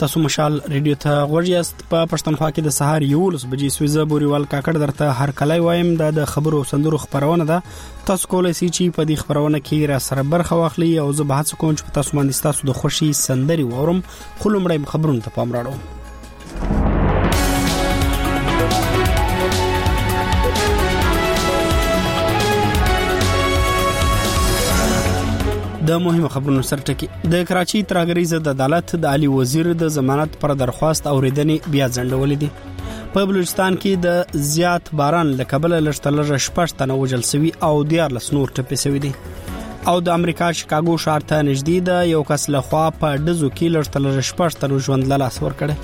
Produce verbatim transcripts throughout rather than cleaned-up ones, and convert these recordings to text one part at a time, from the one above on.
تاسو مشال ریډیو ته غوړیاست په پښتونخوا کې د سهار یولس بجې سويزه بوريوال کاکړ درته هر کله وایم د خبرو سندرو خبرونه ده تاسو کولای شئ چې په دې خبرونه کې را سره برخه واخلئ او زه به هڅه کوم چې تاسو باندې تاسو د خوشي سندري وورم خو لومړی خبرونه ته پام راوړم. د مهمه خبرونو سرټکی د کراچي ترهګریز د عدالت د علي وزیر د ضمانت پر درخواست اوریدنې بیا ځنډولې دي. په بلوچستان کې د زیات باران له کبله لړشتلره شپږ تنه وژل شوي او دیارلس نور ټپي شوي دي او د امریکا شیکاګو ښار ته نږدې د یو کس له خوا په ډزو کې لړشتلره شپږ تنه ژوند له لاسه ورکړي.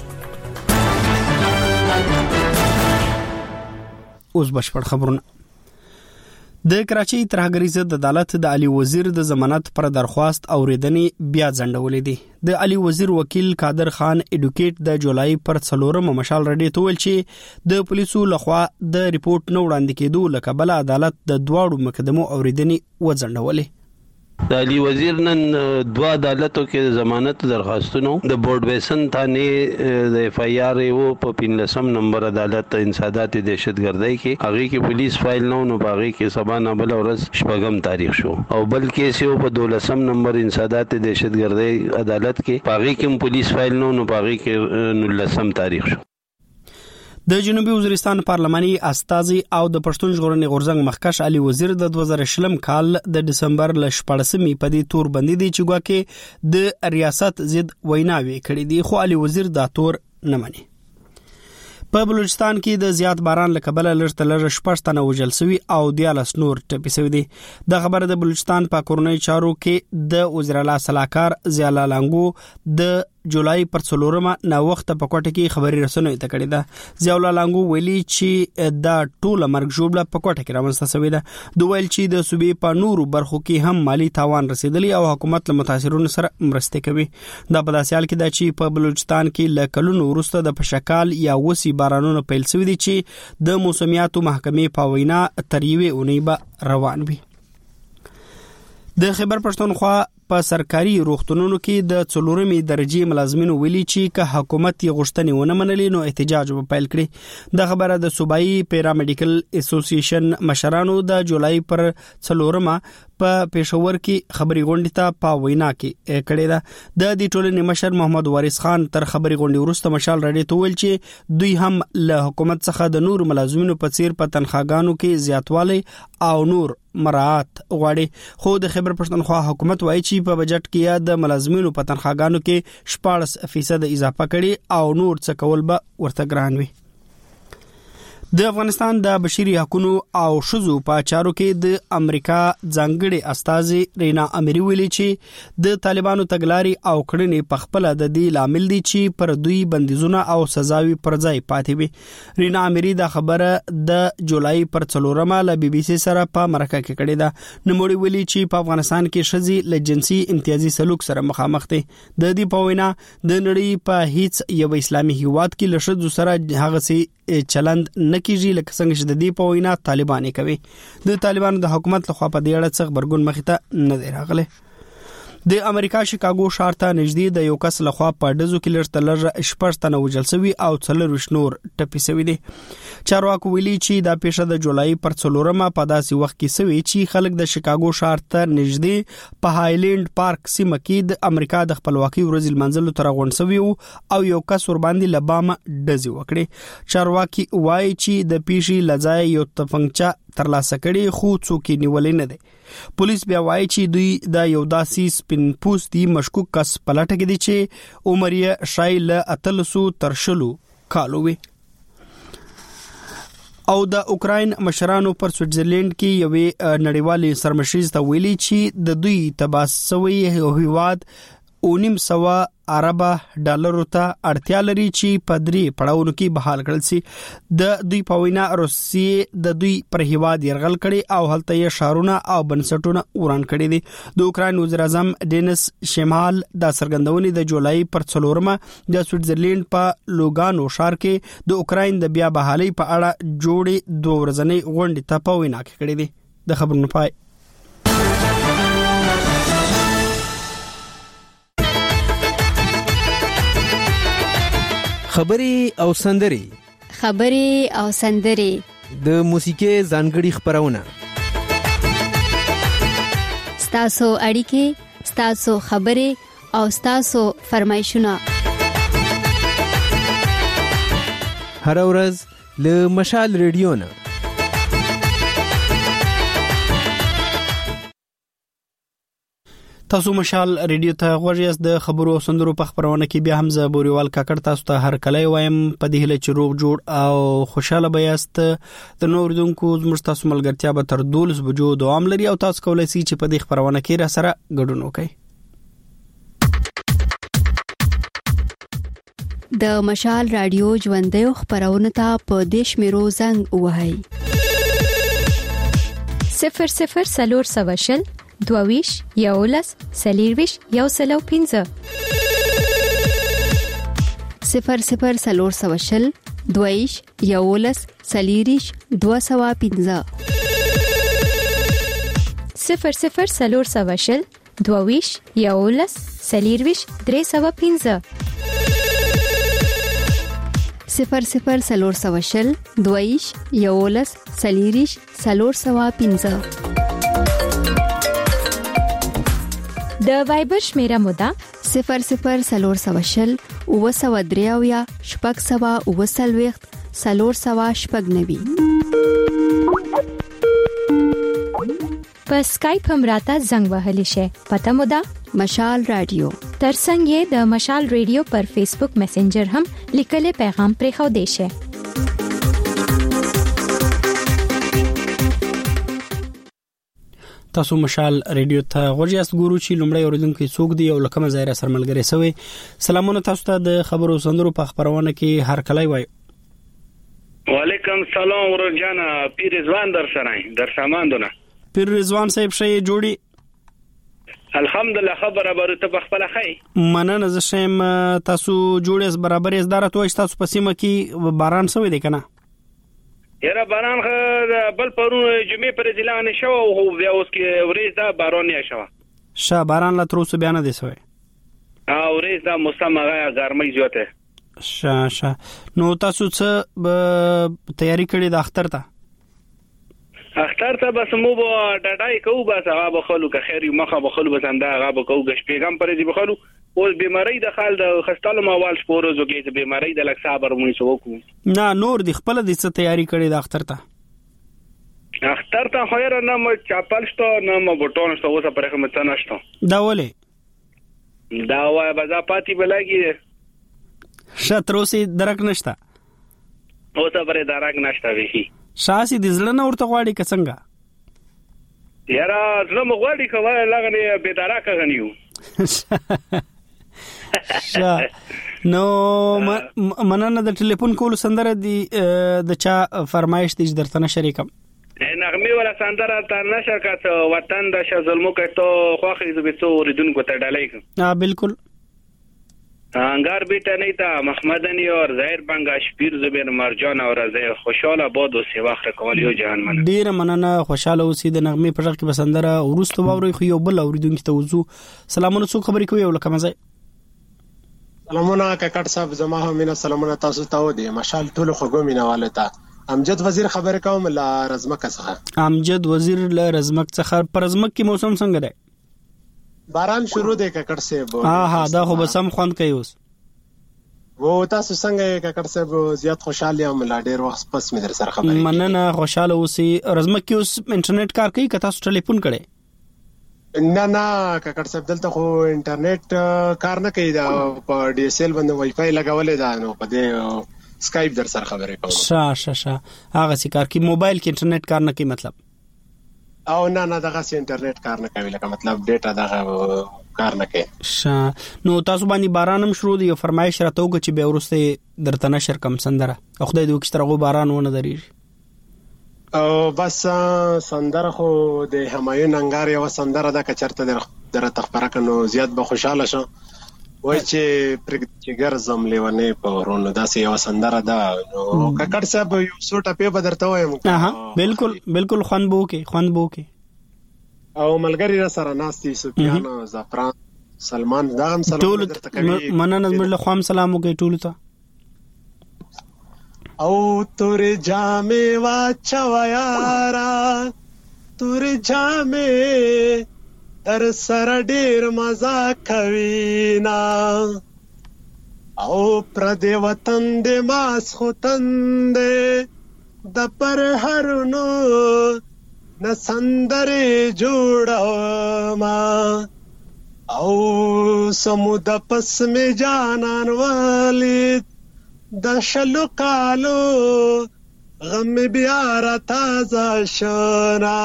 اوس بشپړ خبرونه. د کراچي ترهګریز د عدالت د علي وزیر د ضمانت پر درخواست اوریدنې بیا ځنډولې دي. د علي وزیر وکیل قادر خان اډوکیټ د جولای پر څلورم مشال رډي ته ویل چې د پولیسو لخوا د ریپورت نو وړاندې کېدو لکه بل عدالت د دواړو مقدمو اوریدنې وځنډولې. د علي وزیر نن دوا عدالتو کې ضمانت درخواستونو د بورډ بیسن ثانه د اف ای آر او په پنځم نمبر عدالت انسادات دهشتګردۍ کې هغه کې پولیس فایل نو نو باغی کې سبا نه بل ورځ شپږم تاریخ شو او بل کې سیو په دولسم نمبر انسادات دهشتګردۍ عدالت کې باغی کې پولیس فایل نو نو باغی کې نولسم تاریخ شو. د جنوبي وزیرستان پارلماني استازي او د پښتون ژغورنې غورځنګ مخکښ علي وزیر د دوه زره شلم کال د دسمبر ل شپږمې په دې تور بندي دي چې ګواکې د ریاست ضد ویناوي کړې دي خو علي وزیر دا تور نه مني. په بلوچستان کې د زیات باران له کبله لړشتلره شپږ تنه وژل شوي او دیارلس نور ټپي شوي دي. د خبره د بلوچستان په کورنۍ چارو کې د وزیر اعلی صلاحکار ضیاء الله لانګو د جولای پر څلورمه نا وخت په کوټه کې خبري رسنوي ته کړی ده. ضیاء الله لانګو ویلي چې دا ټوله مرګ جوړه په کوټه کې رامنځته شوې ده. دوی ویل چې د صوبې په نورو برخو کې هم مالی تاوان رسیدلی او حکومت له متاثرونو سره مرسته کوي. دا په داسې حال کې ده چې په بلوچستان کې له کلونو وروسته د پشکال یا وسی بارانونو پیل شوي دي چې د موسمیاتو محکمې په وینا تر یوې اونۍ به روان وي. د خیبر پښتونخوا په سرکاري روغتونونو کې د څلورمې درجه ملازمینو ویلي چې که حکومت یې غوښتنې ونه منلې نو احتجاج به پیل کړي. د خبره د صوبایي پیرامیډیکل اسوسییشن مشرانو د جولای پر څلورمه په پېښور کې خبري غونډې ته په وینا کې کړې ده. د دې ټولنې مشر محمد وارث خان تر خبري غونډې وروسته مشال رډي ته ویل چې دوی هم له حکومت څخه د نور ملازمینو په څیر په تنخواګانو کې زیاتوالی او نور مراعات غواړي. خو د خیبر پښتونخوا حکومت وایي چې په بجټ کې د ملازمینو په تنخواګانو کې شپږ فیصد اضافه کړي او نور څه کول به ورته ګران وي. د افغانستان د بشري حقوقو او شذو په چارو کې د امریکا ځانګړي استازي رینا اميري ویلي چې د طالبانو تګلاري او کړنې په خپل د دې لامل دي چې پر دوی بندیزونه او سزاوي پر ځای پاتې وي. رینا اميري دا خبره د جولای پر څلورمه ل بي بي سي سره په مرکه کې کړې ده. نوموړي ویلي چې په افغانستان کې شذي له جنسي امتیازي سلوک سره مخامخ دي. د دې په وینا د نړۍ په هیڅ یو اسلامي هیواد کې له شذو سره هغه سي چلند نکیږي لکه څنګه چې د دې په وینا طالبان کوي. د طالبانو د حکومت لخوا په دې اړه څه خبرګون مخې ته نه دی راغلی. د امریکا شیکاګو ښار ته نږدې د یو کس لخوا په ډزو کې لړشتلره شپږ تنه وژل شوي او څلرویشت نور ټپي شوي دي. چارواکو ویلي چې دا پیښه د جولای پر څلورمه په داسې وخت کې شوې چې خلک د شیکاګو ښار ته نږدې په هایلند پارک سیمه کې د امریکا د خپلواکۍ ورځې لمانځلو ته راغونډ شوي او یو کس ورباندې له بامه ډزې وکړې. چارواکي وایي چې د پیښې له ځایه یو تفنګچه ترلاسه کړي خو څوک یې نیولې نه دی. پولیس بیا وایي چې دوی د یو داسې سپین پوستي مشکوک کس په لټه کې دي چې عمر یې شاید له اتلسو تر شلو کالو وي. او د اوکراین مشرانو پر سویټزرلند کې یوې نړیوالې سرمشریز ته ویلي چې د دوی تباس شوی هیواد اونیم سوا عربه ډالرو ته اړتیا لري چې په درې پړاوونو کې بحال کړل شي. د دوی په وینا روسیې د دوی پر هیواد یرغل کړي او هلته یې شهرونه او بنسټونه وران کړي دي. د اوکراین وزیر اعظم ډینس شمال د سرګندونې د جولای پر څلورمه د سویټزرلند په لوګانو ښار کې د اوکراین د بیا بحالي په اړه جوړې دوه ورځنۍ غونډې ته په وینا کې کړي دي. د خبرونو پای. خبري او سندري خبري او سندري د موسیقي ځانګړي خبرونه ستاسو اړیکې ستاسو خبرې او ستاسو فرمایشونه هر ورځ له مشال ریډیو نه تاسو مشال ریډیو ته غوږ یاست. د خبرو او سندرو په خبرونه کې بیا هم زه بوريوال کاکړ تاسو ته هر کله وایم په دې هله چې روغ جوړ او خوشاله بیاست. د نور دونکو زموږ تاسو ملګرتیا به تر دولس بجو دوام لري او تاسو کولای شئ چې په دې خبرونه کې را سره ګډون وکړئ. د مشال رادیو ژوندۍ خبرونه ته په دیش میرو زنګ وهاي صفر صفر سلور سواشل دوویش یولس سلیرویش یو سلو پینزه صفر صفر سلور سواشل دوویش یولس سلیریش دو سوا پینزه صفر صفر سلور سواشل دوویش یولس سلیرویش درې سوا پینزه صفر صفر سلور سواشل دوویش یولس سلیریش سلور سوا پینزه د وایبر شمیره مودا صفر صفر سلور سواشل او سوا دریاویا شپږ سوا او سلويخت سلور سوا شپږ نوي په اسکایپ هم راته زنګ وهلی شي. پته مودا مشال رادیو ترڅنګ یې د مشال رادیو پر فیسبوک میسنجر هم لیکل پیغام پرې خو دی شي. تاسو مشال ریډیو ته غوږ یاست. ګورو چې لومړی اوریدونکو څوک دی او لکه مزایره سره ملګری سوی. سلامونه تاسو ته د خبرو سندرو په خبرونه کې هر کله وای. وعلیکم سلام ورجانا پیر رضوان در سره در ساماندونه پیر رضوان صاحب شې جوړي الحمدلله خبره برته بخپل خی مننه ز شم تاسو جوړیس برابر از دارته وای تاسو په سیمه کې باران سوی دی کنه یره باران خ بل پرون جمعې پر ځلانه شو او بیا اوس کې ورېز دا باران نه شو شه باران لا تر اوسه بیان دي سوی او ورېز دا موسم هغه ګرمۍ جوته شه شه نو تاسو څه تیاری کړی د اختر ته اختر ته بس مو به ډډای کوو بس هغه بخلو که خیر مخه بخلو بس هم دا هغه بکو غش پیغام پرې دی بخلو او بیماری د خال د خستالو موال سپورزو کې د بیماری د لک صبر مونږ وکړو نه نور د خپل د څه تیاری کړی د اختر ته اختر ته خیر نه م چاپل شته نه م بوټون شته اوسه پرې مت نه شته دا ولې دا وای بازا پاتې بلګي شتروسي درک نشته اوسه پرې درک نشته وی شاسي د زړه نه ورته غواړي که څنګه یاره زړه مو غواړي کوه لغنه به دراکه غنیو شا نو مننه د ټلیفون کول سندره دی د چا فرمایش دي درته نشر کوم نغمه ولا سندره ته نشر کاته وطن د شزلمو کته خوخه دې به څو ردون کو ته ډالای ها بالکل انگار بیٹا نہیں تھا محمدنی اور ظاهر بنگاش پیر زبیر مرجان اور زه خوشاله باد او سی وخت کولیو جهان من ډیر مننه خوشاله اوسې د نغمه په ځخ کې بسندره ورستو باوري خو یو بل اوریدونکو ته وځو. سلامونه څو خبرې کوي ولکه مزه سلامونه کاکړ صاحب زما هم مینا سلامونه تاسو ته ودی مشال ټول خوګو مینواله تا امجد وزیر خبر کوم لا رزمک څخه امجد وزیر لا رزمک څخه پر رزمک کې موسم څنګه دی باران شروع دی کاکړ صاحب ها ها دا خو به سم خوند کوي اوس و تاسو څنګه کاکړ صاحب زیات خوشاله یم لا ډیر وخت پس مې در سره خبرې مننه خوشاله اوسې رزمک کې اوس انټرنیټ کار کوي که تاسو ټلیفون کړئ نه نه کاکړ صاحب دلته خو انټرنیټ کار نه کوي دا په ډي اس ال باندې وای فای لګولې دا نو په دې اسکایپ در سره خبرې کوم شا شا شا هغه سي کار کې موبایل کې انټرنیټ کار نه کوي مطلب او نه نه دغه سي انټرنیټ کار نه کوي لکه مطلب ډیټا دغه کار نه کوي شا نو تاسو باندې باران هم شروع دی او فرمایش راته وګ چې به ورسته درته نشر کم سندره او خدای دې وکړي باران ونه درېږي او بس سندره خو د همایون انګار یو سندره د کچرته در تخبره کنو زیات به خوشاله شو وای چې پرګچګر زم لیونه په ورونو داسې یو سندره ده نو کاکړ صاحب یو څو ټپه بدرته وایم ها بالکل بالکل خوان بو کې خوان بو کې او ملګری را سره ناستي سفیان زعفران سلمان دا هم سلام درته کوي مننه زموږ له خوام سلام وکي ټول ته او تورې جامې واچوه یاره تورې جامې در سره ډېر مزه کوي نه او پردې وطن دې ماسخوتن دې د پرهرونو نه سندرې جوړومه او سمود پس می جانان ولید د شلو کالو غم بیا را تازه شونا.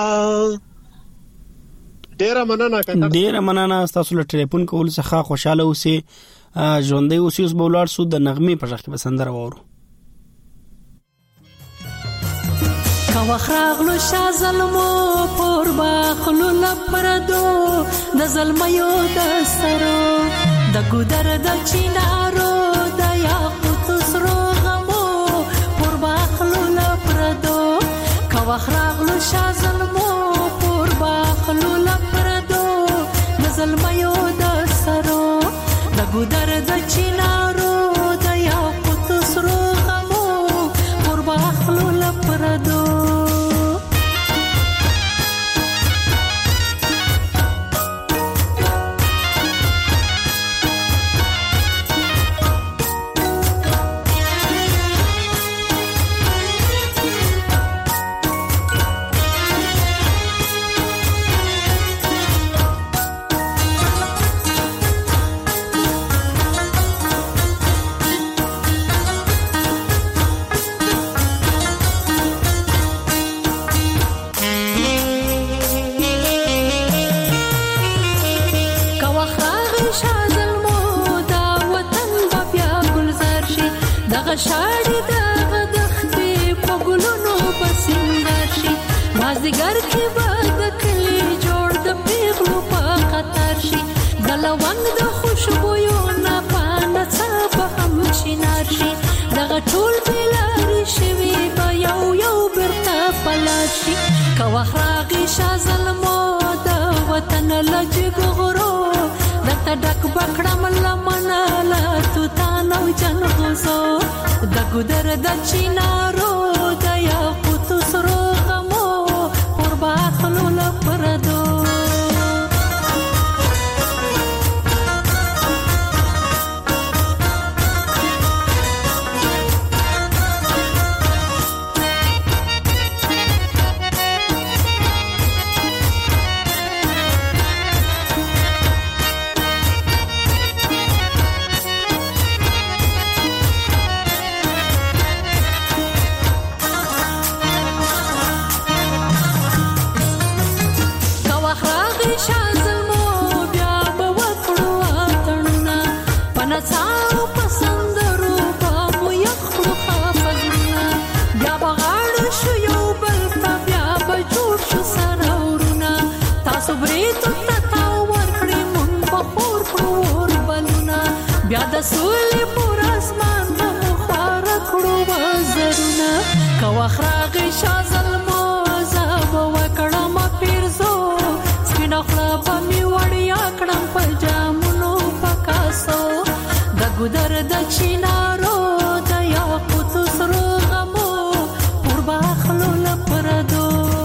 ډیره مننه کاکا. ډیره مننه تاسو له ټلیفون کول څخه خوشاله اوسئ. ژوندۍ اوسئ. اوس به ولاړ سو د نغمې په ځای کې به سندره واورو. کاوخراغلو شا ظلمو پور باخلو لپردو د ظلمیو د سرو د ګودر د چینارو د یاقوت سرو غمو پور باخلو لپردو کاوخراغلو شا ظلمو پور باخلو لپردو د ظلمیو د سرو د ګودر د چینارو د یاقوت سرو غمو پور باخلو لپردو شاړې د غدختې په ګلونو پسندر شي مازدیګر کې به د کلي جوړ د پیغلو په خطر شي د لونګ د خوشبویو نه پانه څه به هم شینار شي دغه ټول بېلارې شوي به یو یو بیرته پلار شي که وخت راغی شا ظلمو د وطن له جګو غرو درته ډک به کړم لمنه له توتان او جنغوزو د ګودر د چینارو د یاقوتو سرو غمو پر باخلو لپردو بیا د سولې پر اسمان ته خواره کړو وزرونه که وخت راغی شا ظلمو زه به وکړم پیرزو سپینه خوله به مې وړیا کړم په جامونو په کاسو د ګودر د چینارو د یاقوتو سرو غمو پر باخلو لپردو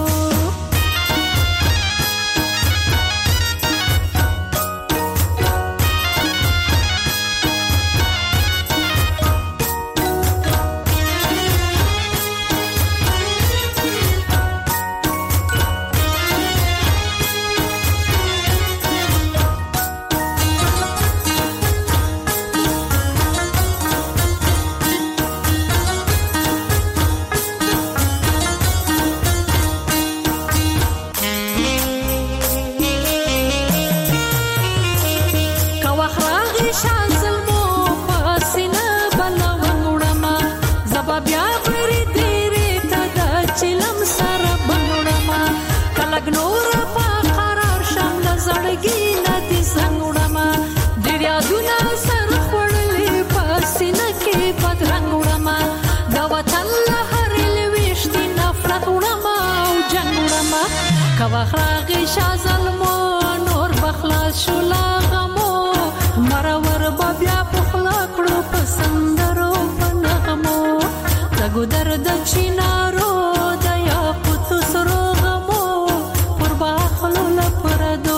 کواخراغی شا ظلمو نور بخلاص شو لاغمو مرور ببیا پخلا کړو پسندرو په نغمو د ګودر د چینارو د یاقوت سرو غمو پر باخلو لپردو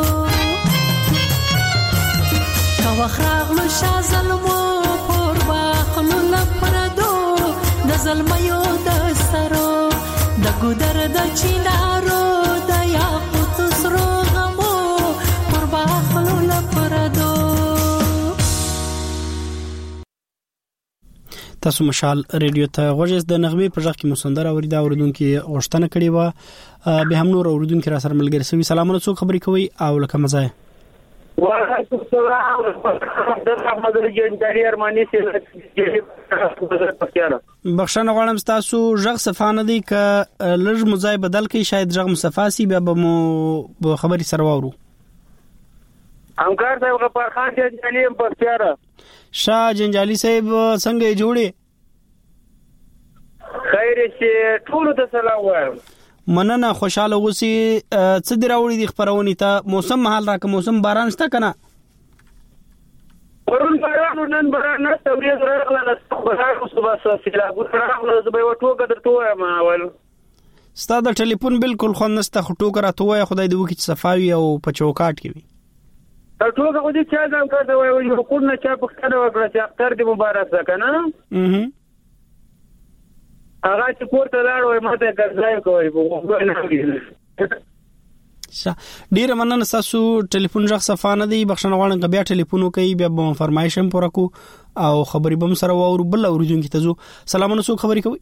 کا وخراغلو شا ظلمو پر باخلو لپردو د ظلمیو د سرو د ګودر د چینارو د یاقوت سرو غمو پر باخلو لپردو. تاسو مشال ریډیو ته غوږیز د نغمې په ځخ کې مسندر اوریدا اوریدونکو غوښتنه کړې و به هم نور اوریدونکو را سره ملګری سوي. سلامونه څوک خبرې کوي او لکه مزه وعلیکم السلام د احمد جنجالي ارماني سره بخښنه غواړم تاسو ځخ صفانه دي ک لږ مزای بدل کې شاید ځخ مصفاسي بیا به مو خبري سره وورو. همکار صاحب غفار خان جنجالي هم پختیاره شاه جنجالي صاحب څنګه جوړي خیر شي ټول ته سلام وایم. مننه خوشاله اوسئ. څه دی راوړي د خبرونې ته موسم محل راکه موسم باران شته کنه پرون باران نن باران نه تورې درغله نه باران صبح سفیلا ګورغله زبې وټوګه درته وایم اول ستاسو د ټلیفون بالکل خو نسته خټو کرا ته وای خدای دې وکړي صفاوي او په چوکاټ کې وي ټوګه خو دې چا ځم کړه وای یو کور نه چا پختنه وکړه چې اختر دې مبارک ده کنه اها هغه چې پورته لاړ وای ماته ګرځای کوي په نه شه ډیر مننه تاسو ټلیفون ځخ صفانه دی بخښنه غواړم بیا ټلیفون وکي بیا به فرمایشم پوره کو او خبري بم سره وورو بل اوریدونکو ته زو سلامونه سو خبري کوي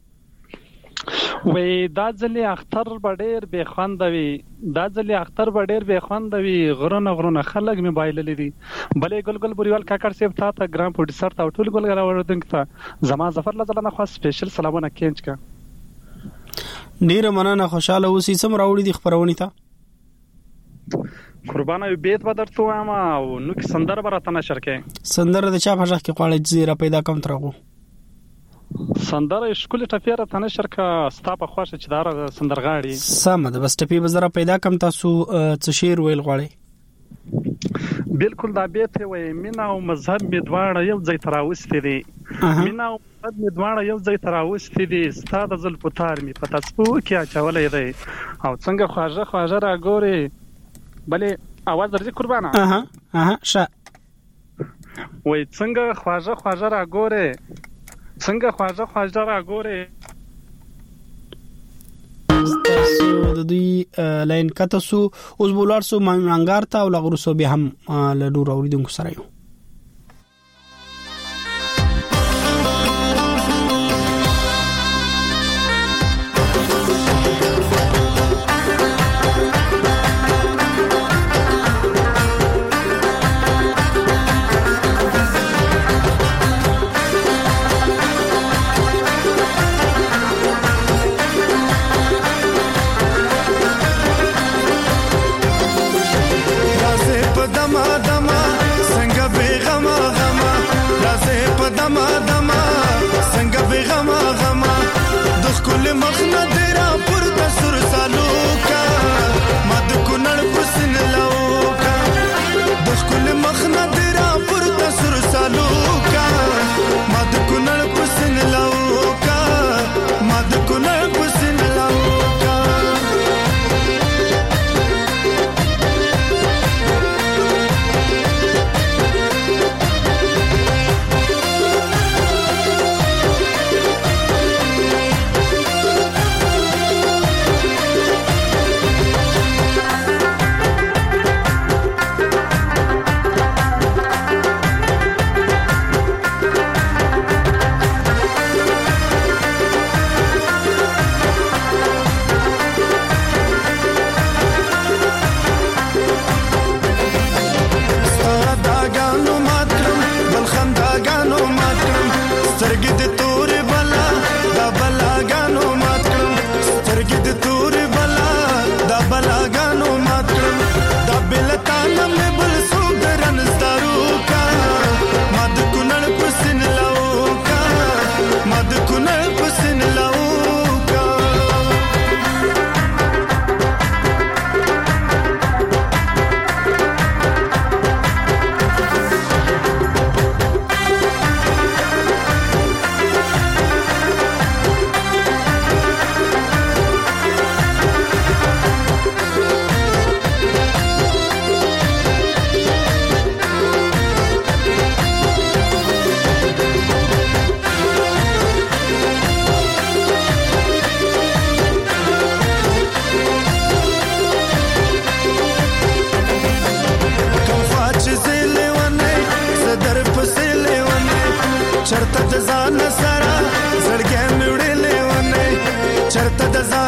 وې دا ځلې اختر بډیر به خوندوي دا ځلې اختر بډیر به خوندوي غرونه غرونه خلک موبایل لري بلې ګلګل بوريوال کاکړ سیب تا ته ګرام پروډوسر ته ټول ګل راوړدونکو ته زما ظفر لزلنه خو سپیشل سلامونه کینچ کا ډیر مننه خوشاله اوسئ سم راوړي د خبرونه ته قربانه بیت بدرته وایم او نو کې سندر برته نشر کې سندر د چا په ځخ کې قواله زیره پیدا کم ترغو سندره شکل ټفیره تنه شرکا ستا په خوښه چې دار سندرغاړي سم ده بس ټپی بزره پیدا کم تاسو څه شیر ویل غواړي بالکل دا بیت وي مینا او مذهب می دواړه یو ځای تراوستي دي مینا او مذهب می دواړه یو ځای تراوستي دي ستا د زل پتار می پتا سپو کې اچولې دی او څنګه خواجه خواجه را ګوري بلې आवाज درځي قربانه اها اها شه وای څنګه خواجه خواجه را ګوري څنګه خواجه خواجه را ګوري تاسو د دې لاین کته سو اوس بولار سو مانګار ته او لغرو سو به هم له ډور اوریدونکو سره یو دما دما څنګه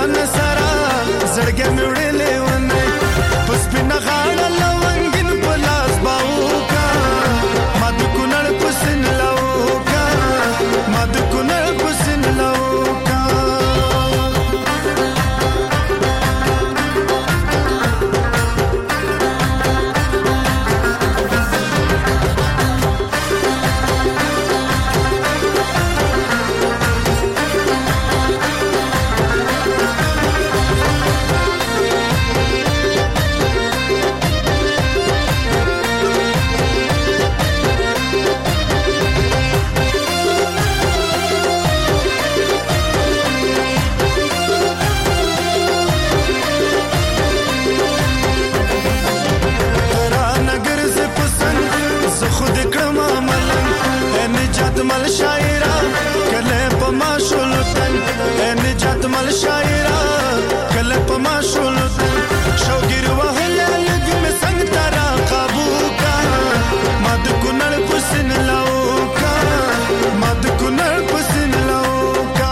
ځان سره زړګې مې وړلې ونه پس پنه غاړه لونګین پلاس باوکا مد کونړ پسن لاوکا مد کونړ پسن لاوکا مل شاعرہ کله پما شولتن نجات مل شاعرہ کله پما شولتن شوګر وهله لګ می څنګه ترا قابو کا مد کونړ پسن لاو کا مد کونړ پسن لاو کا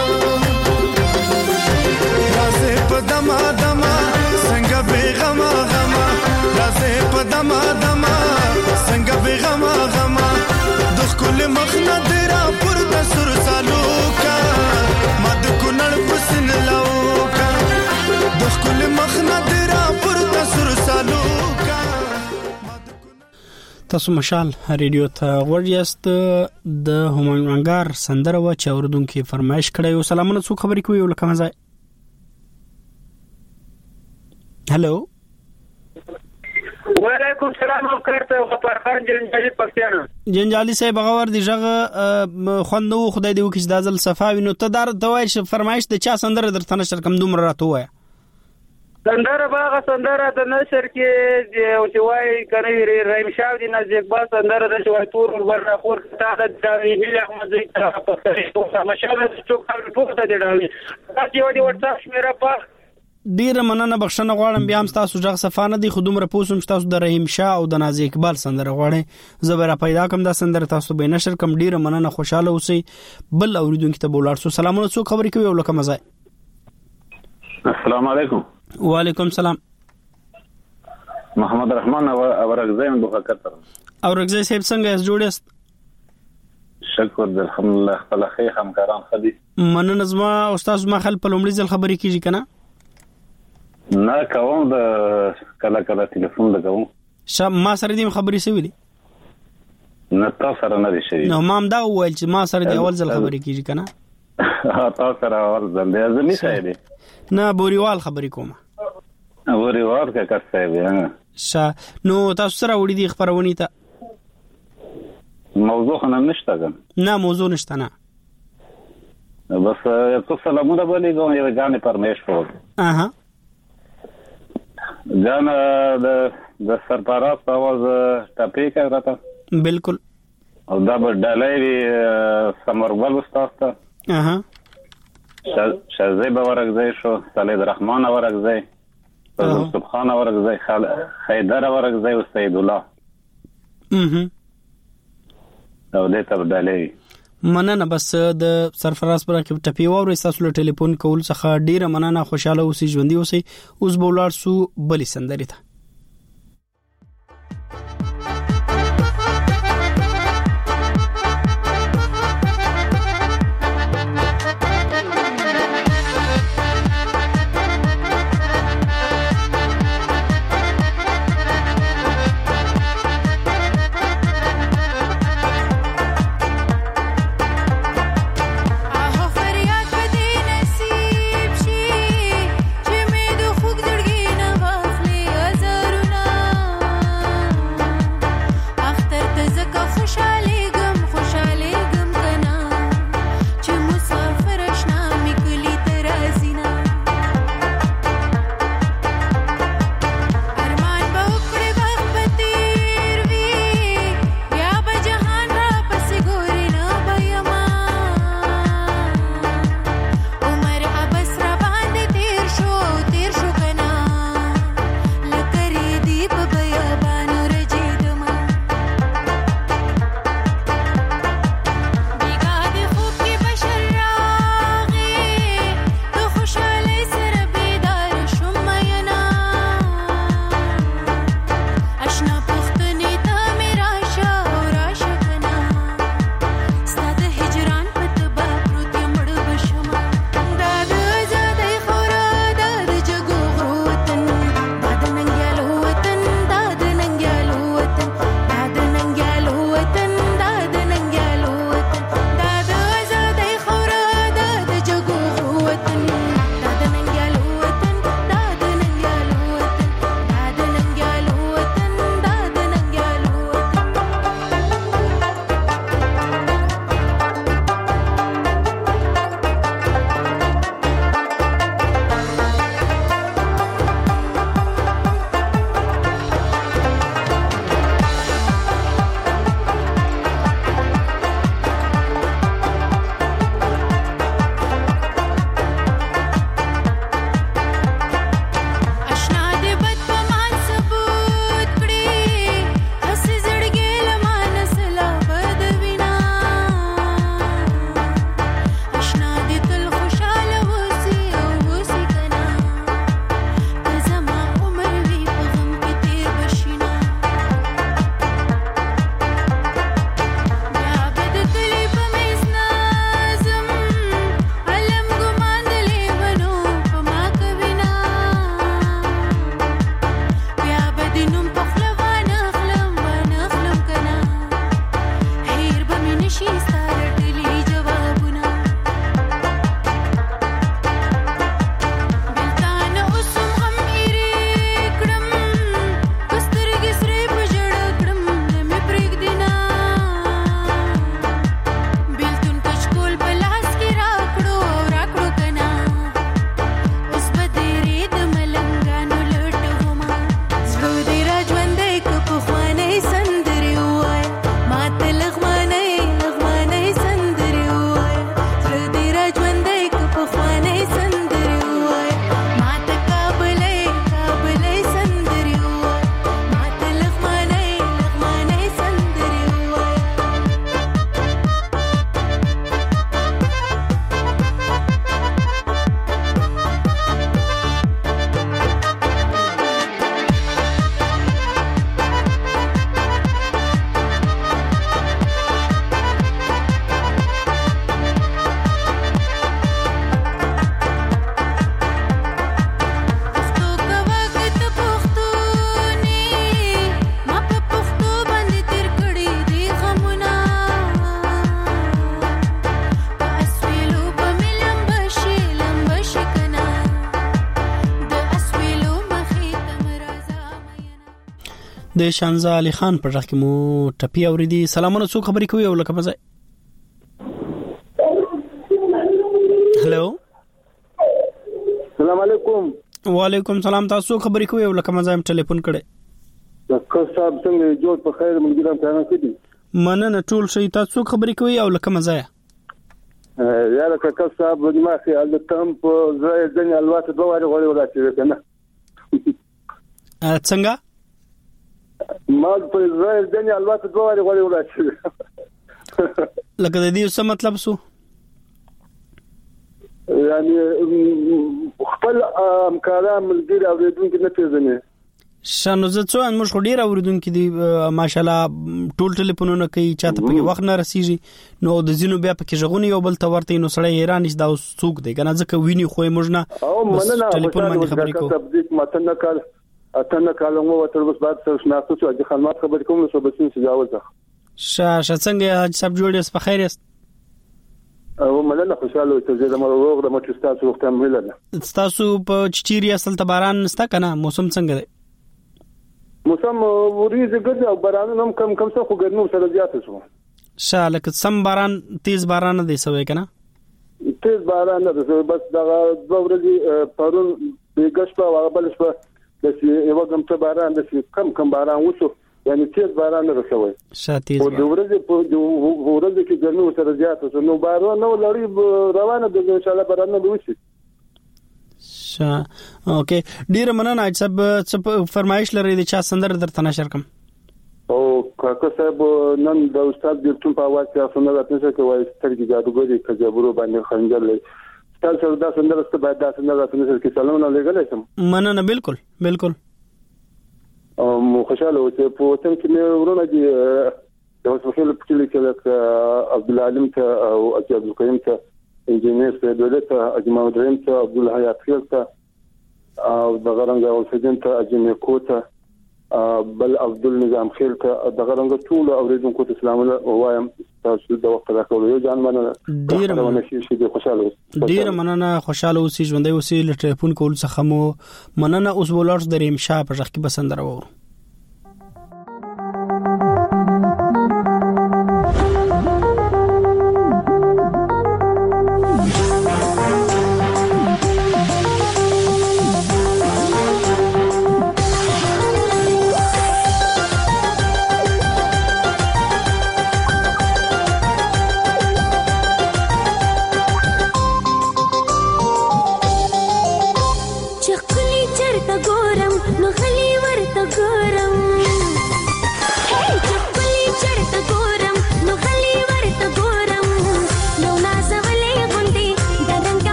رازه پدما دما څنګه بیغما غما رازه پدما دما څنګه بیغما غما کل مخنا تیرا پر تسر سالو کا مد کونړ پسن لاو کا دخ کل مخنا تیرا پر تسر سالو کا تاسو مشال ریډیو ته ورجست د همایون انګار سندره و چې اوردونکو فرمایش کړی او سلامونه څو خبرې کوي ولکه مزه هالو وعلیکم السلام او کرته غفرخان جنجالي پښتانه جنجالي صاحب غوړ دی ژغه خوندو خدای دی وکړي د ځل صفاوي نو ته دار دوای فرمایش د چا سندره درته نشر کم دومره راته وای سندره باغه سندره د نشر کې او چې وای کنه رحیم شاه دی نزدیک با سندره د شوای تور ورنه خور ته د هیله احمد زی طرف پښتنه مشاله څوک ټول ته دی ډاوي تاسو یو دی واتساپ شمیره په ډیره مننه بخښنه غواړم بیا هم تاسو ځغ صفانه دي خودم را پوسم تاسو د رحیم شاه او د نازي اقبال سندره غواړي زبر پیدا کوم دا سندره تاسو به نشر کوم ډیره مننه خوشاله اوسئ بل اوریدونکو ته بولار سو سلامونه څو خبرې کوي ولکه مزه السلام علیکم وعلیکم السلام محمد رحمان اورغزی من بوخا کتر اورغزی صاحب څنګه اس جوړیست شکر الحمدلله خپل خیر همکاران خدي مننه زما استاد ما خل په لومړي ځل خبرې کیږي کنه نه کوم د کله کله ټلیفون لګوم شم ما سره دې خبرې سوي نه تاسو سره نه شي نو ما هم دا وویل چې ما سره دې اول ځل خبرې کیږي کنه تاسو سره اول ځل دې زمي سره نه بوريوال خبرې کوم بوريوال کې کار صاحب شا نو تاسو سره وړي دي خبرونه ته موضوع نه نشته نه موضوع نشته نه بس تو سلامونه بلګو یو ځان پرمیش فور اها جان د د سرپرست आवाज ټاپی کوي راته بالکل او دا به ډالای سمرغل استاد ته اها شازی باورغزی شو صالح الرحمن اورغزی سبحان اورغزی حیدر اورغزی او سید الله اها او دې ته ډالای مننه بس د سرفراز پر کې ټپی ووري تاسو له ټلیفون کول څخه ډیره مننه خوشاله اوسئ ژوندۍ اوسئ اوس بولار سو بلی سندري ته As د شانزه علي خان په ځخ کې مو ټپي اوریدي. سلامونه، څوک خبرې کوي او لکه مزه؟ هلو، السلام علیکم. وعلیکم سلام. تاسو خبرې کوي او لکه مزه هم ټلیفون کړي؟ دکتر صاحب څنګه جوړ په خیر ملګرم ته نه کړی؟ مننه ټول شي. تاسو خبرې کوي او لکه مزه یا لکه کس صاحب ما خیال د تم په ځای ځنې الواته دوه واره غوړي ولاچې کنه څنګه ما په ځای ځنې الواته دوه واره غوړي ولاچې لکه د دې څه مطلب سو؟ یعنی خپل امکارا ملګری اوریدونکو نه پیژنې شانو زه څو ان موږ ډیر اوریدونکو دي ماشاالله ټول ټلیفونونه کوي چاته په وخت نه رسیږي نو د زینو بیا پکې ژغونی یو بل ته ورته نو سړی حیران نشي دا څوک دی کنه ځکه ویني خو موږ نه ټلیفون باندې خبرې کوو. تبدیل متن کال اتنه کالمو وتر بس بعد سر شناخته چې د خدمات خبرې کوم نو بسین سجاوزه شاشه څنګه حاج صاحب جوړ یې په خیر است او ملنه خوشاله ته زه د مروغ د مچ تاسو وخت هم ملنه تاسو په چچيري اصل ته باران نستا کنه موسم څنګه دی؟ موسم وریځ ګرځي او باران هم کم کم څه خو ګرمو سره زیات شو. شاله که سم باران تیز باران دی سوي کنه تیز باران نه دی بس دا دوه ورځې پرون بیګش په واغبل شپه د یو کم څه باران د کم کم باران وشو یعنی تیز باران نه رسوي شاتیز او د ورځې په ورځې کې ګرمو سره زیات شو نو باران نو لړۍ روانه ده ان شاء الله باران نه وشي. شا اوکې ډیر مننه صاحب. څه فرمایش لري د چا سندره درته نشر کوم؟ او کاکا صاحب نن د استاد بیرتون په आवाज کې سندره راته چې وایي سترګې جادوګري کجبرو باندې خنجر لې تاسو دا سندره ست باید دا سندره راته نشر کې سلامونه لګلای سم. مننه بالکل بالکل. ام خوشاله اوسه په وطن کې مې ورونه دي د وسوخیل په کلی کې عبد العلیم ته او عبد القیوم ته انجینیر په دولت اجماع دریم ته عبد الحیات خیل ته او د غرنګ او سجن ته اجمه کوته بل عبد النظام خیل ته د غرنګ ټول اوریدونکو ته سلام وایم. تاسو د وخت راکولو یو ځان مننه ډیر مننه شي د خوشاله ډیر مننه خوشاله اوسې ژوندۍ اوسې ل ټلیفون کول څخه مو مننه. اوس ولارس دریم شاه په ځخ کې بسندره وو.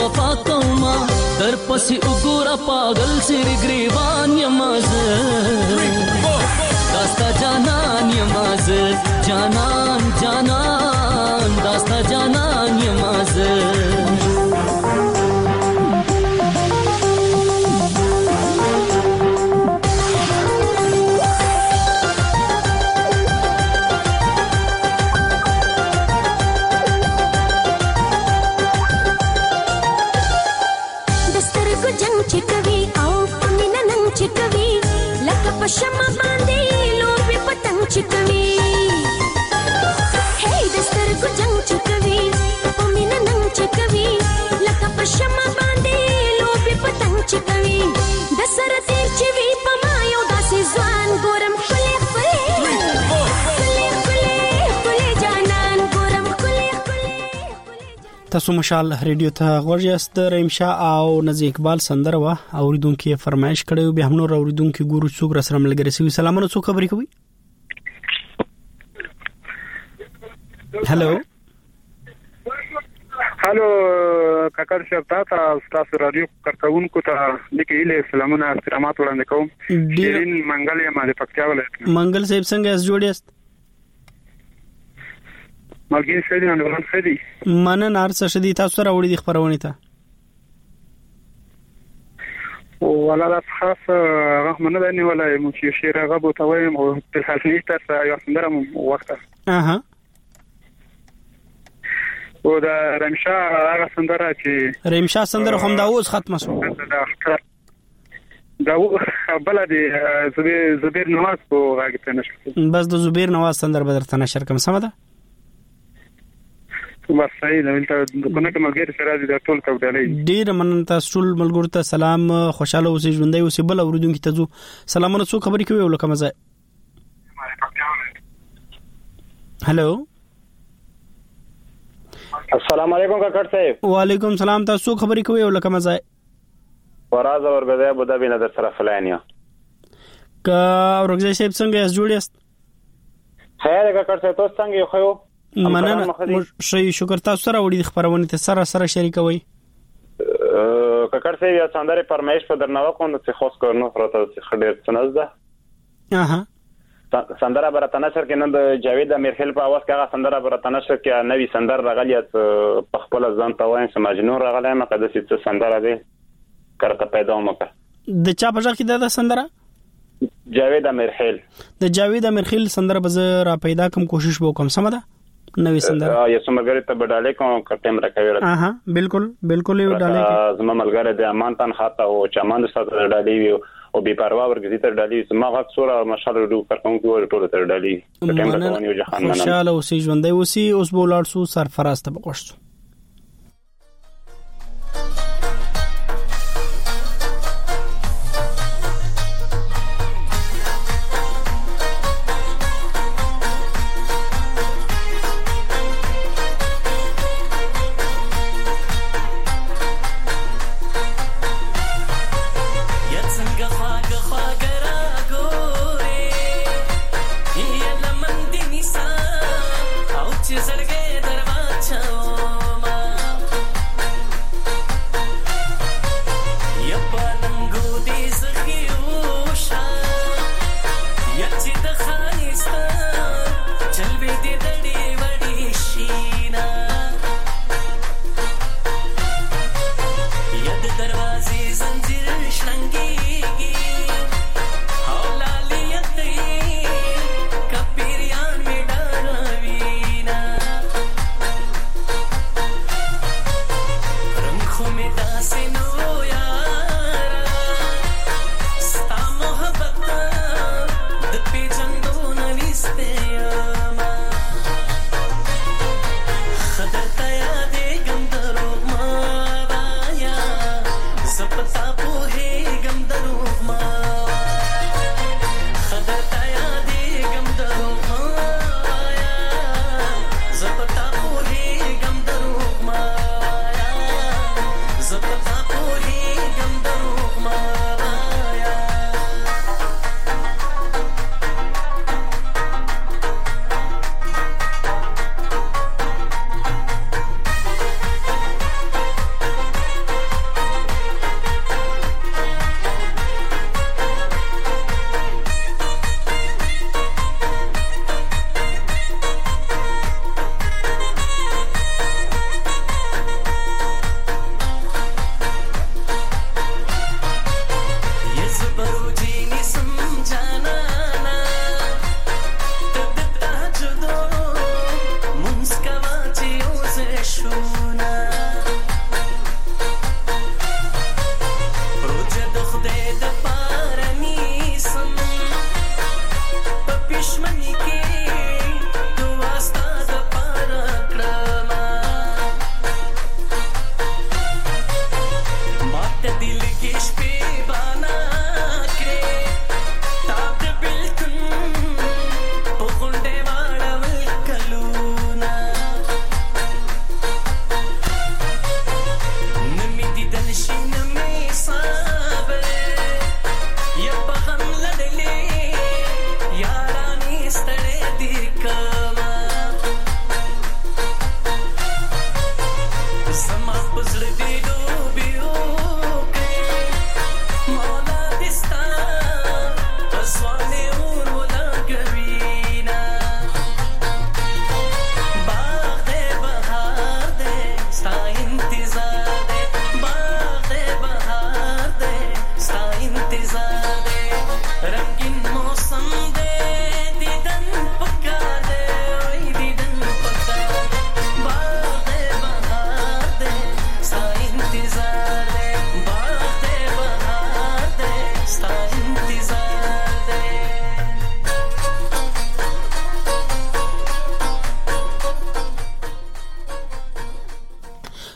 وفا کوما در پسې وګوره پاگل سر گریوان یماز داستا جانان یماز جانان جانان داستا جانان یماز پشما باندې لوبي پتنګ چکوي هي دستر کو جنگ چکوي پمینا ننګ چکوي لکه پشما باندې لوبي پتنګ چکوي د سر تیر چوي پما یو داسې ځوان ګورم خلې خلې خلې خلې خلې جانان ګورم خلې خلې تاسو مشال ریډیو ته غوړیاست رحیم شاه او نزی اقبال سندره وا اوریدونکو فرمایش کړو به هم نور اوریدونکو ګورو څوک رسره ملګری سي سلامونه څوک خبرې کوي هالو هالو کاکړ شپ تاسو تاسو رادیو کارکونکو ته لیکي له سلامونه احترامات وړاندې کوم ډیرین منګل یې ماده پکتیا ولایت منګل صاحب څنګه اس جوړیاست مالګین شدي نه ورن شدي منن ارڅ شدي تاسو راوړي د خبرونه ته ولا لا خاص رغم نه دی ولا مو چې شي راغبو ته وایم او په حالتي تاسو یو سندره وخت اها او دا رمشا هغه سندره چې رمشا سندره هم دا اوس ختمه شو دا بلدي زبیر زبیر نواز کو راګته نشو بس د زبیر نواز سندره بدرته نشر کوم سم ده بس صحیح ده ولته کنه کوم غیر سره دي ټول کوډلې ډیر مننه تاسو ټول ملګرو ته سلام خوشاله اوسئ ژوندۍ اوسئ بل اوریدونکو ته زو سلامونه څو خبرې کوي ولکه مزه هالو السلام علیکم کاکړ صاحب وعلیکم سلام تاسو خبرې کوي ولکه مزه فراز اورګزای ابو ظبی نظر سره فلانیا کا اورګزای صاحب څنګه اس جوړیاست خیر کاکړ صاحب تاسو څنګه یو خو مننه شي شکر تاسو سره وړي خبرونه ته سره سره شریکوي کاکړ صاحب یا سندره پرمایش په درناوه کوم چې خاص کارونه پروته چې خډیر څنځه اها سندره برتنشر کې نن د جاوید امیرخیل په اواز کې هغه سندره برتنشر کې نوې سندره راغلی په خپل ځان ته وایم چې مجنون راغلی مقدس څه سندره دی کرته پیدا مکه د چا په ځکه دا سندره جاوید امیرخیل د جاوید امیرخیل سندره به را پیدا کوم کوشش وکم سم ده نوې سندره یا سمګری ته بداله کوم کټم راکوي اها بالکل بالکل یو ډالې زما ملګری د امان تن خاطه او چمان د ساتل ډالې وي او بي پروا ورګزي تر ډالې زما غږ سوره مشال ډو کارکون کې ور ټوله تر ډالې کټم راکونی او جهان نه انشاء الله اوسې ژوندې اوسې اوس بولاړ سو سرفراز ته بقوشتو زړګې درواچو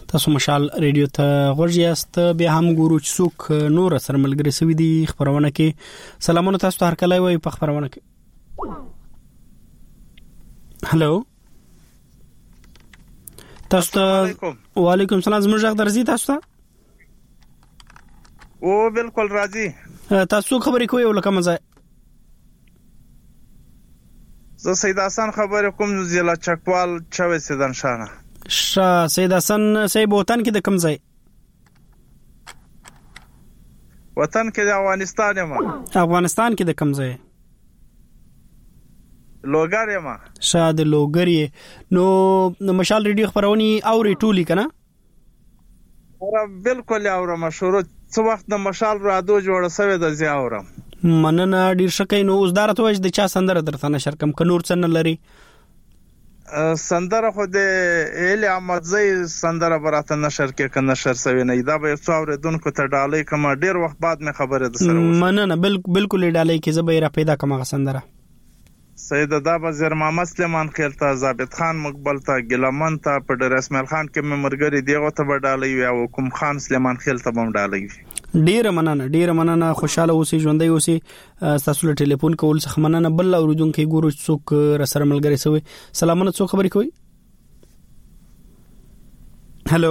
تاسو مشال ریډیو ته غوړیاست. بیا هم ګورو چې څوک نور سره ملګری سوي دي خبرونه کې. سلامونه تاسو ته هر کله وي په خبرونه کې. هلو تاسو ته وعلیکم سلام. زموږ غږ درځي تاسو ته؟ او بالکل راځي. تاسو خبرې کوئ ولکه مزه؟ زه سید حسن خبرې کوم ضلع چکوال چوي سیدن شانه. شاه سید حسن صاحب وطن کې د کوم ځای؟ وطن کې د افغانستان یم. افغانستان کې د کوم ځای؟ لوګر یم. شاه د لوګر یې. نو مشال ریډیو خبرونی اوري ټولي کنه؟ اره بالکل اورم. شروع څو وخت د مشال رادو جوړ شوی د زی اورم. مننه ډیر شکه. نو اوس دارته وځ د چا سندره درته نشر کم ک نور څنګه لري؟ سندره خو د الی احمد زئی سندره براته نشر کې ک نشر شوی نه. دا به څو اوریدونکو ته ډالۍ کما ډیر وخت بعد مې خبره ده سره. مننه بالکل ډالۍ کې زبې را پیدا کما سندره. سید دا بزر محمد سلیمان خیل ته ثابت خان مقبل ته ګلمن ته په ډیر اسماعیل خان کې مې مرګري دیغه ته ډالۍ او کوم خان سلیمان خیل ته بم ډالۍ. ډیر مننه ډیر مننه. خوشاله اوسئ ژوندۍ اوسئ. تاسو له ټلیفون کول څخه مننه. بل اوریدونکو ګورو څوک را سره ملګری سوی. سلامونه څوک خبرې کوي؟ هلو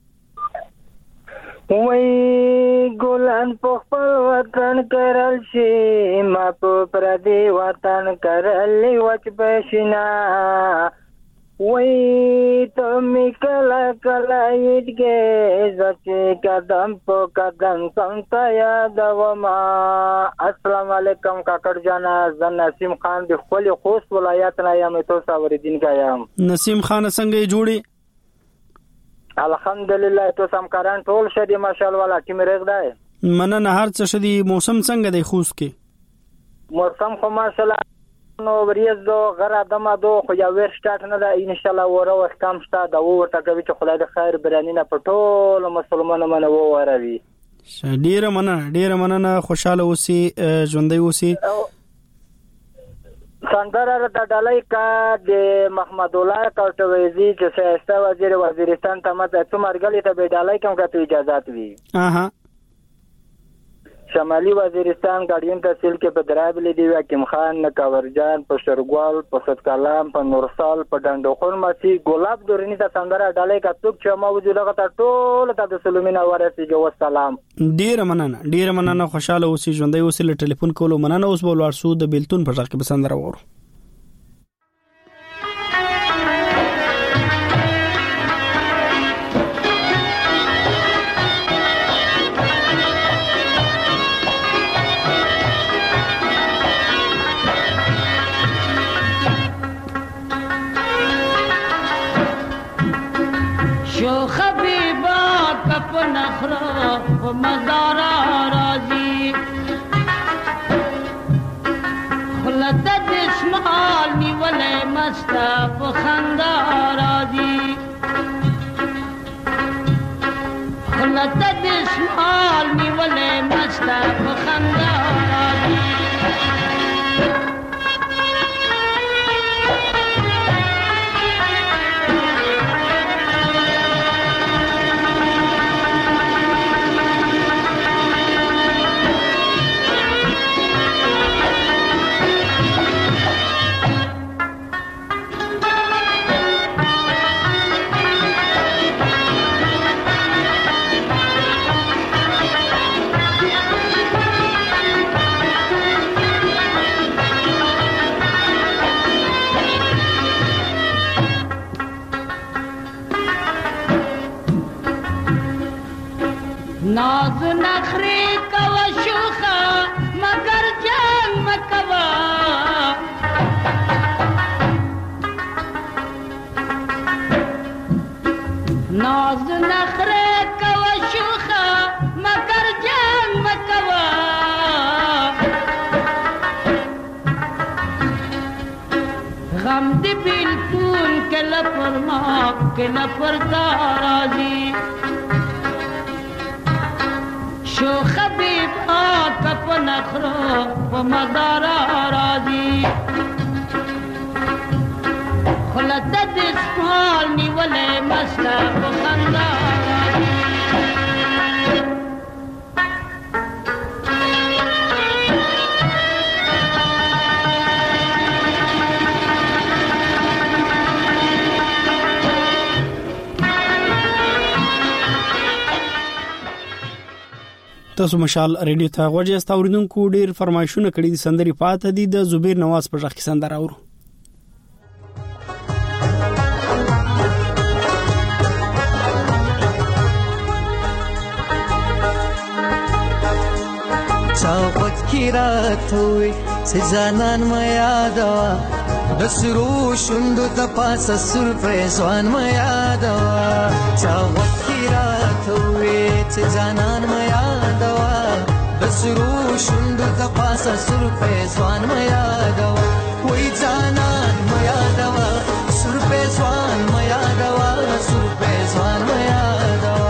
وای ګلان په خپل وطن کرل شي ما په پردي وطن کرل وچ بشنا. وای ته می کلا کلا یدګه زچ قدم په قدم څنګه یاد وما. السلام علیکم کاکړ جانا. زه نسیم خان د خپل خوست ولایت نه یم. تاسو اوریدونکو یم. نسیم خان څنګه جوړي؟ الحمدلله تاسو هم کاران ټول شدي ماشاءالله والا ټیم رغ دی. مننه. هر څه شدي. موسم څنګه دی خوست کې؟ موسم خو ماشاءالله نو وریځ دو غره دمه دو خو یا ور سٹارټ نه ده. ان شاء الله وره وخت کم شته دا ورته کوي چې خدای د خیر برانینه په ټول مسلمانانو باندې ووروي. ډیره مننه ډیره مننه. خوشاله اوسئ ژوندۍ اوسئ. سندره د ډالۍ کا د محمد الله کاټویزی چې سیاسي وزیر وزیرستان ته مت څومرګلی ته به ډالۍ کوم که اجازه وي. اها شمالي وزیرستان ګاډین تحصیل کې په درابل دی حکیم خان نکاورجان په شرګوال په صد کلام په نورسال په ډنډخون مسی ګلاب دورنی ته سندره ډالۍ کا څوک چې موجود هغه ته ټول ته د سلومینا ورسیږي. والسلام. ډیر مننه ډیر مننه. خوشاله اوسئ ژوندۍ اوسئ. له ټلیفون کولو مننه. اوس بول ورسو د بیلتون په ځای کې سندره وورو. مزارا راضی خلد دشمال نیولے مستف خندا راضی خلد دشمال نیولے مستف خندا راضی नाज नखरे कवा शुखा मगर जान मकवा नाज नखरे कवा शुखा मगर जान मकवा गम दे बिल्कुल के लफरमा के लफरदा राजी شو خبيب آتف نخرو ومدارا راضي خلت دسمال نيولي مسلا وخندا تاسو مشال ریډیو ته غوږی است اوریدونکو ډیر فرمایشونه کړي دي سندري پاتې دي د زبیر نواز په ځخ کې سندره اورو چاوت کی رات ہوئی سجانان میا دوا دسرو شندو تپاس سر پریزوان میا دوا چاوت کی رات ہوئی سجانان میا دوا دسرو شندو تپاس سر پریزوان میا دوا وی جانان میا دوا سر پریزوان میا دوا سر پریزوان میا دوا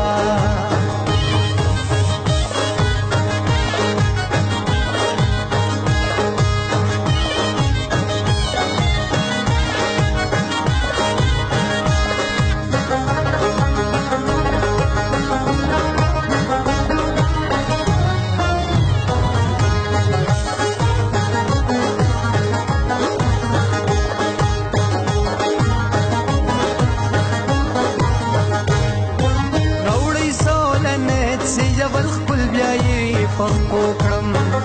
پوکړم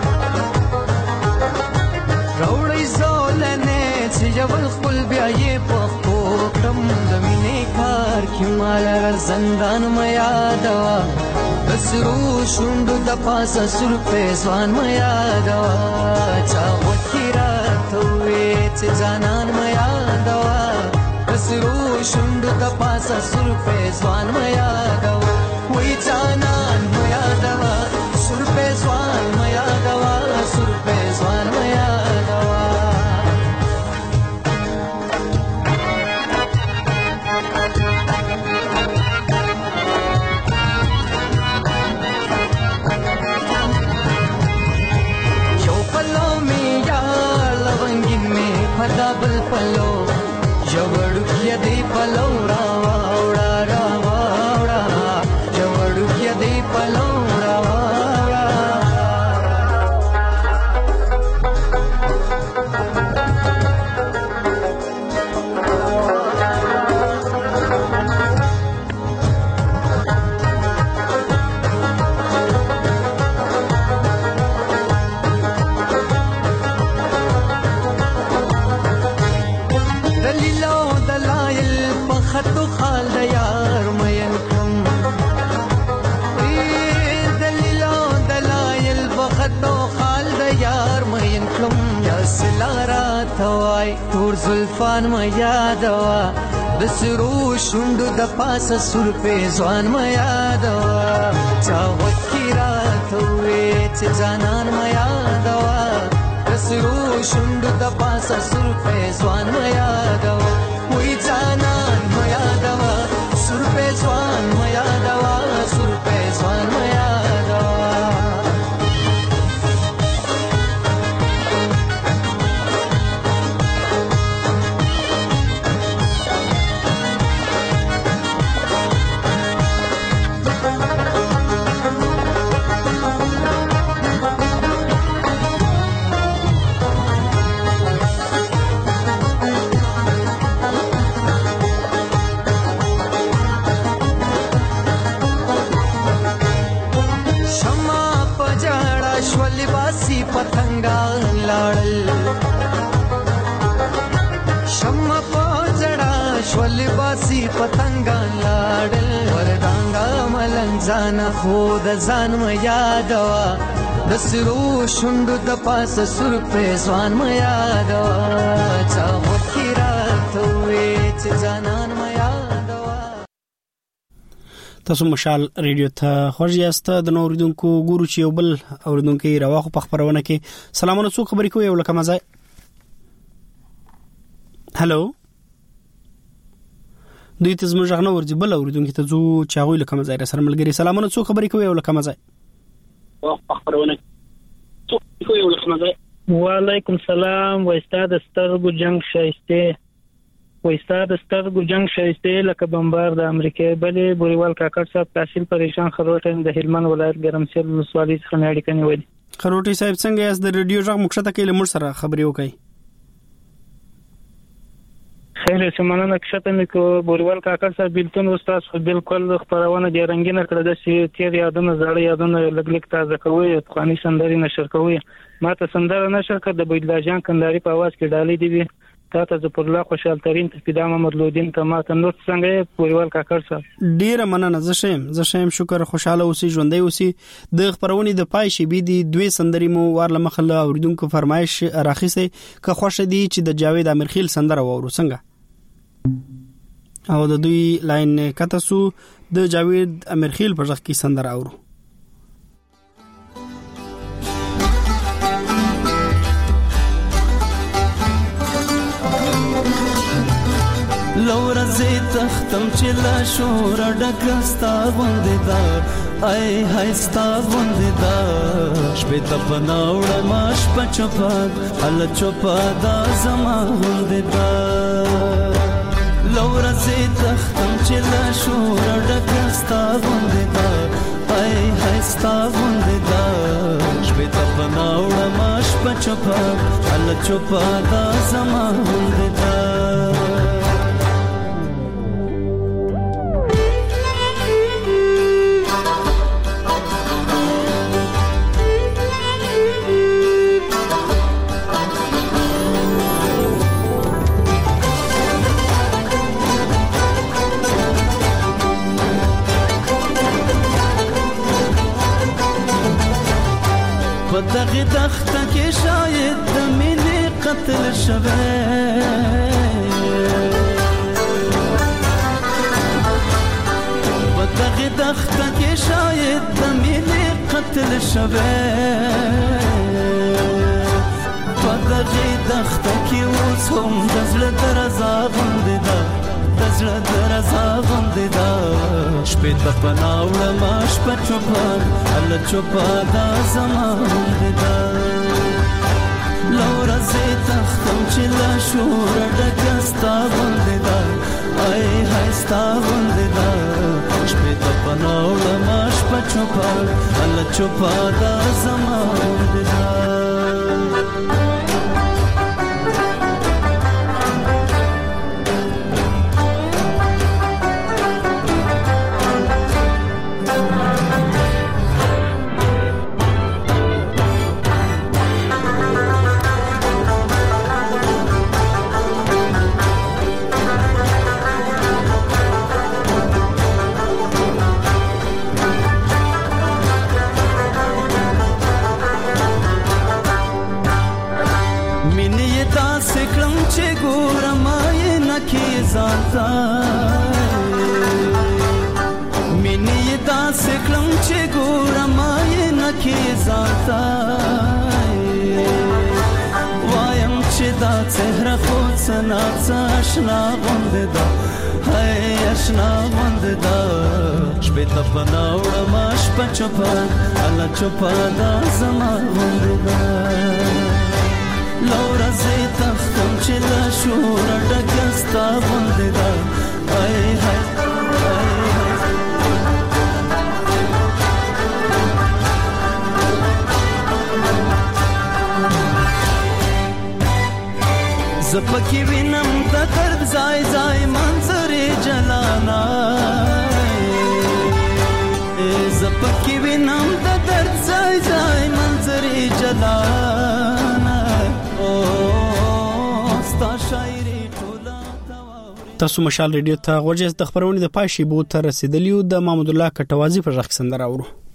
راوړی زولنه چې جبل خپل بیا یې پوکړم د مینې کار کې مال زندان میا دوا دسرو شوند د پاسه سر په ځوان میا دوا چا وکیرا توې چې جانان میا دوا دسرو شوند د پاسه سر په ځوان میا دوا وې جانان میا دوا سر په ځوان میا دوا سر په ځوان میا دوا یو پلو می یا لونګین می پدا بل پلو جوړ کې دی پلو را واوړا را واوړا جوړ کې دی پلو تور زلفان میا دوا دسرو شوند د پاسه سر په ځوان میا دوا چا وکیرا توې چې جانان میا دوا دسرو شوند د پاسه سر په ځوان میا دوا وې جانان میا دوا سر په ځوان میا دوا سر په ځوان میا دوا پتنګان لاړل شمع پوجړه شول باسي پتنګان لاړل وردانګا ملنځان خود ځان م یادوا دسرو شوند د پاسه سر په ځوان م یادوا چا وکیرا توې چې جانان م یادوا تاسو مشال ریډیو ته خوښ یاست د نوریدونکو ګورو چې یو بل اوریدونکو راوخو په خبرونه کې سلامونه څو خبرې کوي یو لکه مزه هالو دوی ته زموږ غنه ورځي بل اوریدونکو ته زو چاغوي لکه مزه سره ملګری سلامونه څو خبرې کوي یو لکه مزه په خبرونه څو کوي یو لکه مزه وعلیکم السلام و استاد سترګو جنگ شایسته و استاد سترګو جنگ شایسته لکه بمبار د امریکای بلې بوريوال کاکړ صاحب تحصیل پریشان خروټن د هلمند ولایت ګرمسیر ولسوالۍ څخه اړیکه نیولې خروټي صاحب څنګه یاست د ریډیو ژغ مخشته کې لمر سره خبرې وکړي خیر سمانه کښته مې کو بوروال کاکړ صاحب بیلتون استاد خو بالکل خبرونه دی رنگینه کړه د سی تیر یادونه زړه یادونه لګ لګ تازه کوي افغاني سندري نشر کوي ما ته سندره نشر کړ د بيدلا جان کنداري په आवाज کې ډالې دی تا ته زپر الله خوشحال ترين تفیدا محمد لودین ته ما ته نور څنګه بوروال کاکړ صاحب ډیر مننه زشم زشم شکر خوشاله اوسې ژوندۍ اوسې د خبرونې د پای شی بي دي دوی سندري مو ورله مخله اوریدونکو فرمایش راخیسه که خوښ دي چې د جاوید امیرخیل سندره وورو څنګه او د دوی لاین کته سو د جاوید امیرخیل په ځخ کې سندره اورو لور زه تختم چې لا شور ډکستا غوندې دا ای هاي ستا غوندې دا شپه ته پناوړه ماش پچپا ال چوپا دا زما غوندې دا لور زه تختم چې لا شور ډکستا غوندې دا ای هاي ستا غوندې دا شپه ته پناوړه ماش پچپا ال چوپا دا زما غوندې دا دغه دخته کې شاید د مینې قتل شوه په دغه دخته کې شاید د مینې قتل شوه په دغه دخته کې اوس هم د زړه درزا غوندې ده د زړه درزا غوندې ده شپې ته پناوړه ما شپه چوپان ال چوپا دا زما غوندې ده لوره زه تختم چې لا شور ډکه ستا غوندې ده ای هاي ستا غوندې ده شپې ته پناوړه ما شپه چوپان ال چوپا دا زما غوندې ده مینې داسې کړم چې ګورم یې نکې ځانته وایم چې دا څهره خو څه ناڅه اشنا غوندې ده هی اشنا غوندې ده شپې ته پناوړه ما شپه چوپه الله چوپه دا زما غوندې ده لوره زه تختم چې لا شور ډکه ستا غوندې ده ای هاي زپکی وینم د درد ځای ځای منظرې جلانا زپکی وینم د درد ځای ځای منظرې جلانا او ستا شاعري تاسو مشال ریډیو ته غوږی د خبرونې د پای شی بو تر رسیدلیو د محمد الله کټوازی پر ځخ سندره اورو